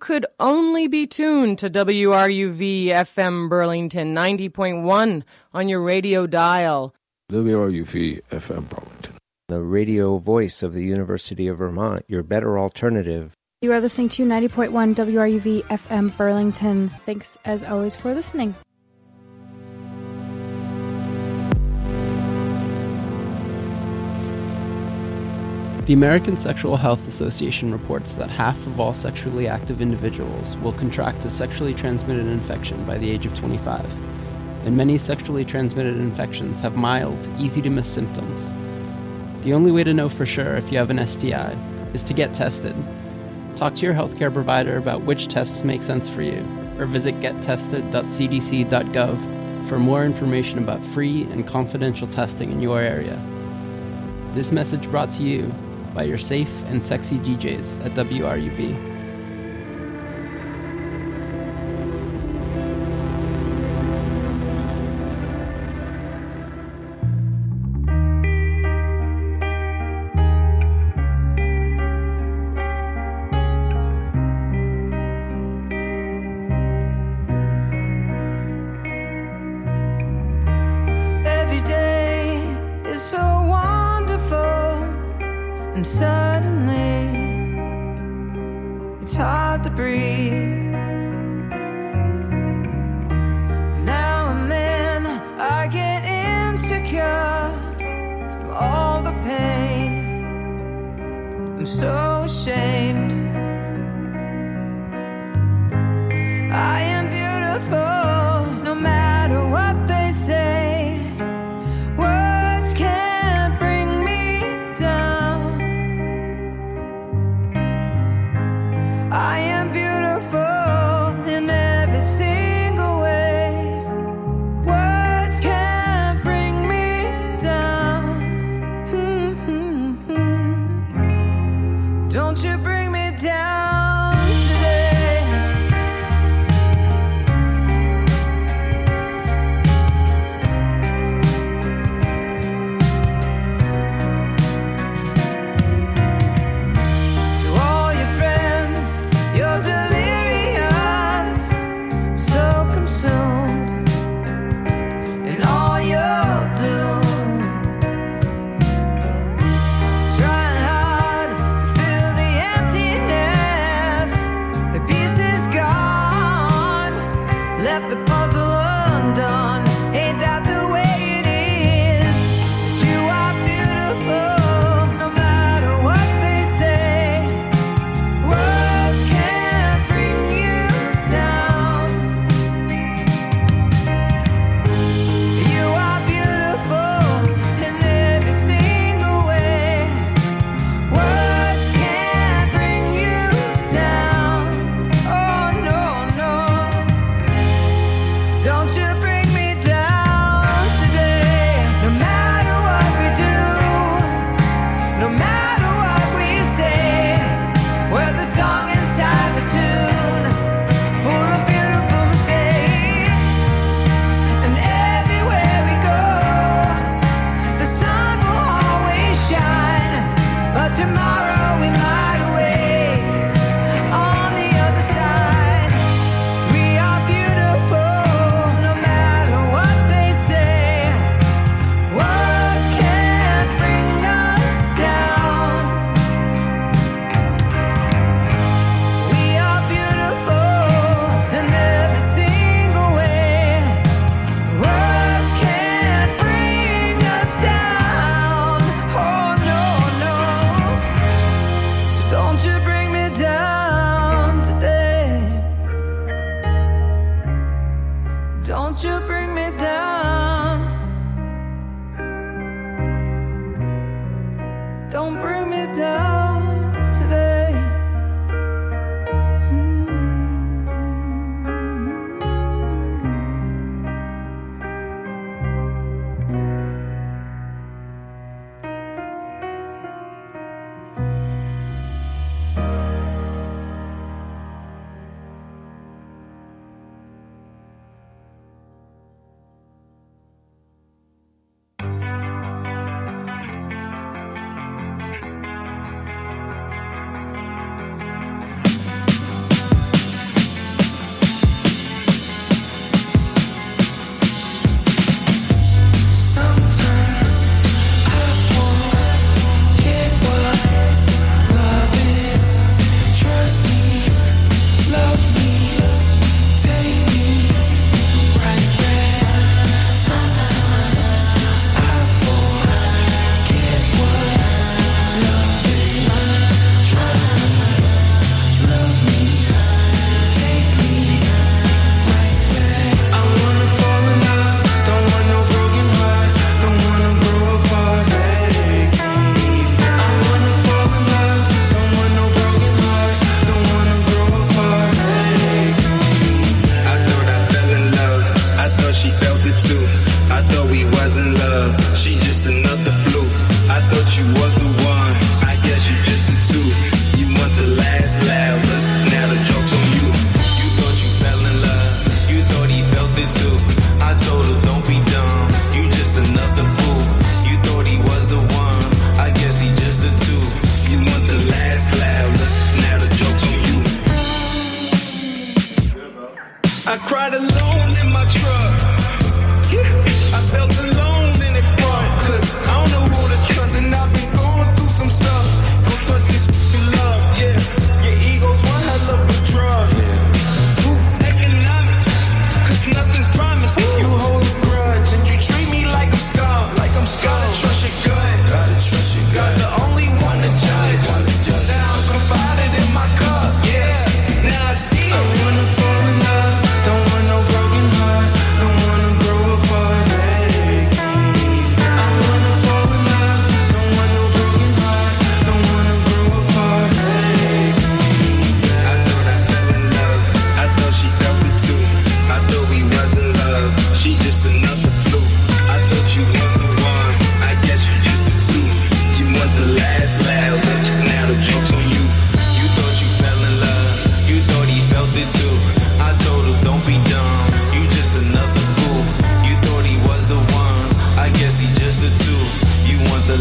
could only be tuned to WRUV FM Burlington 90.1 on your radio dial. WRUV FM Burlington, the radio voice of the University of Vermont, your better alternative. You are listening to 90.1 WRUV FM Burlington. Thanks, as always, for listening. The American Sexual Health Association reports that half of all sexually active individuals will contract a sexually transmitted infection by the age of 25. And many sexually transmitted infections have mild, easy-to-miss symptoms. The only way to know for sure if you have an STI is to get tested. Talk to your healthcare provider about which tests make sense for you, or visit gettested.cdc.gov for more information about free and confidential testing in your area. This message brought to you by your safe and sexy DJs at WRUV.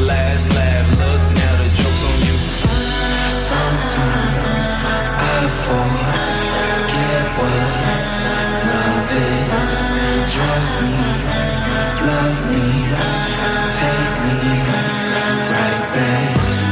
last laugh. Look now, the joke's on you. Sometimes I forget what love is. Trust me, love me, take me right back.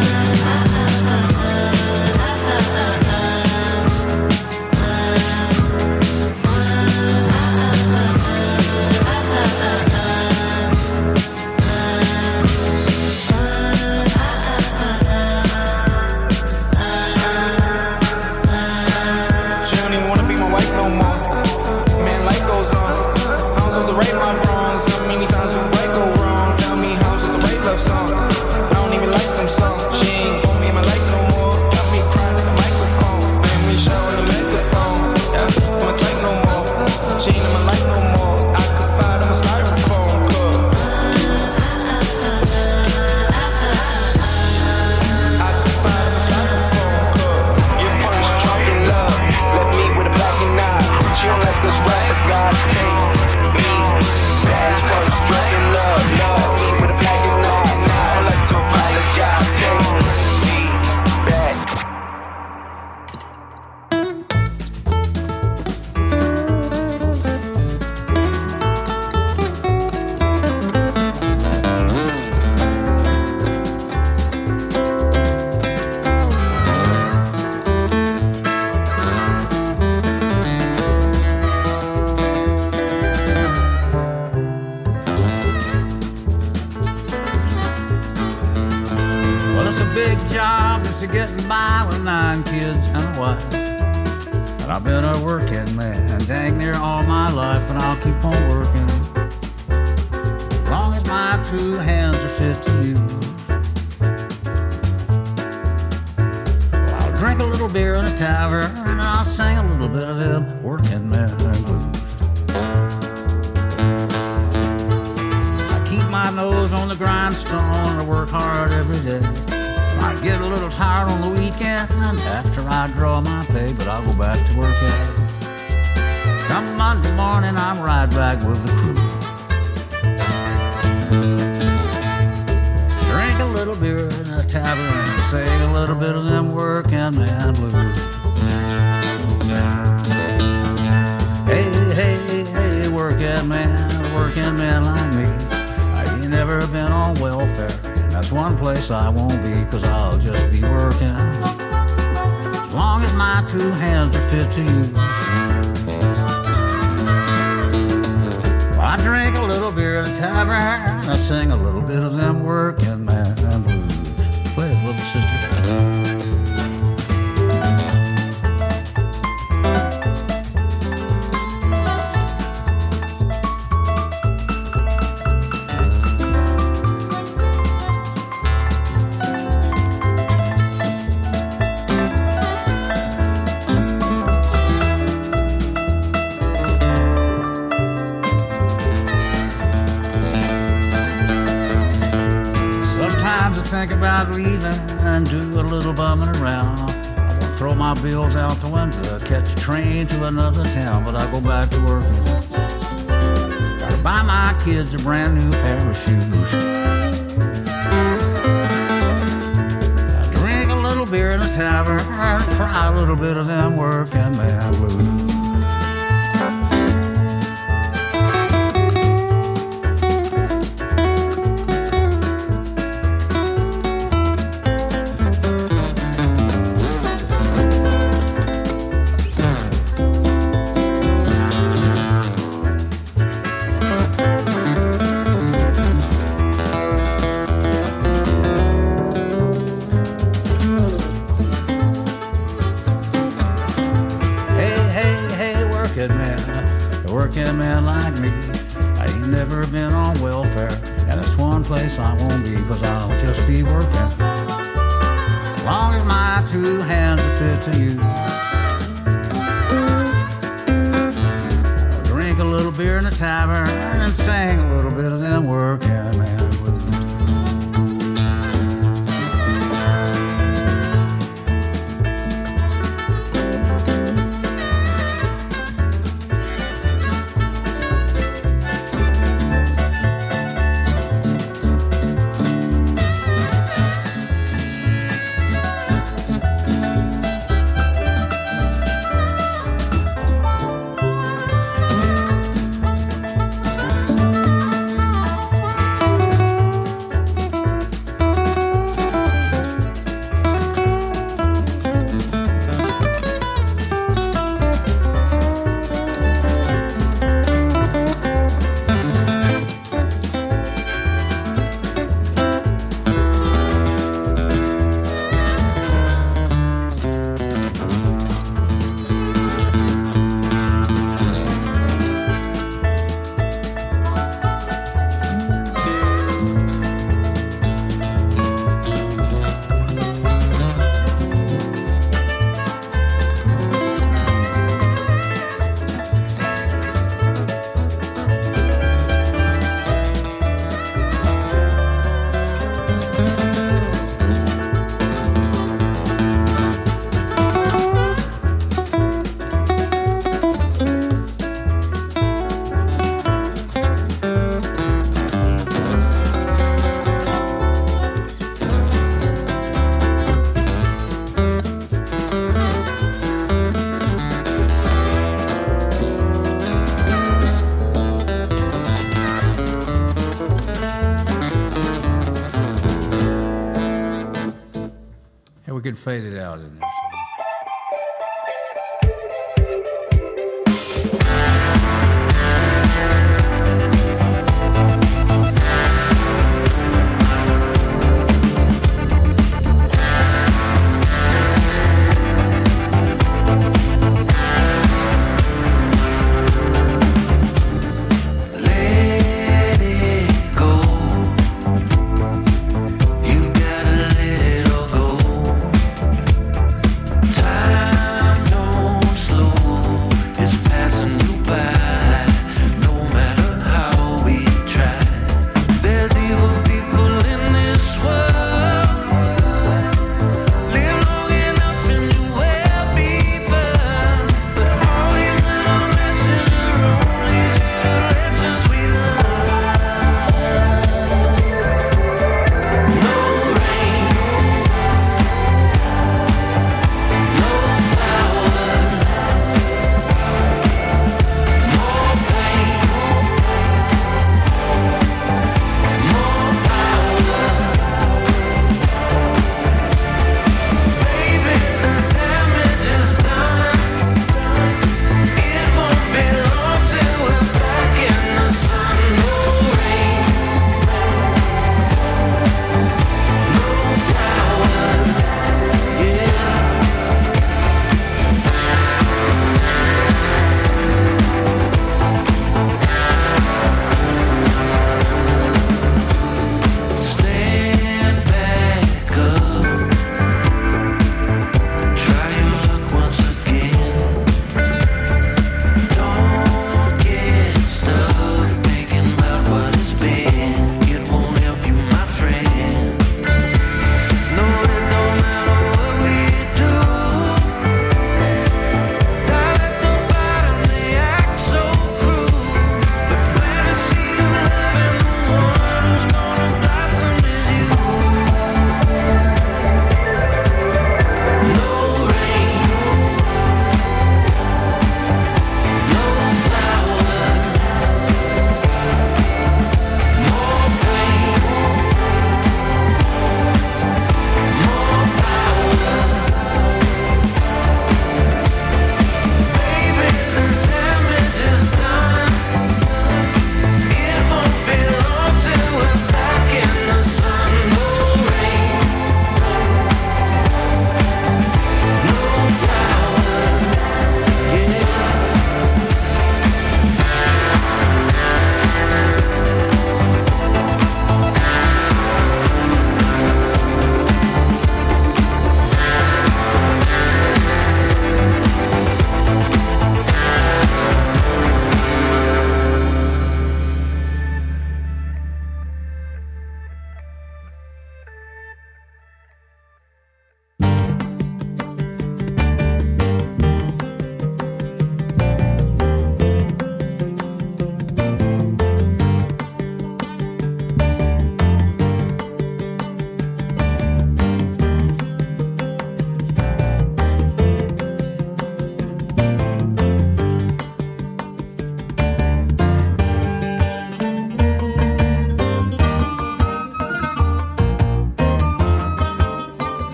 Think about leaving and do a little bumming around. I won't throw my bills out the window, catch a train to another town, but I go back to working. Gotta buy my kids a brand new pair of shoes. I drink a little beer in the tavern and cry a little bit of them working man blues. Working man like me, I ain't never been on welfare, and it's one place I won't be, cause I'll just be working. As long as my two hands are fit to use. I'll drink a little beer in the tavern and sing a little bit of them working man blues. we could fade it out in there.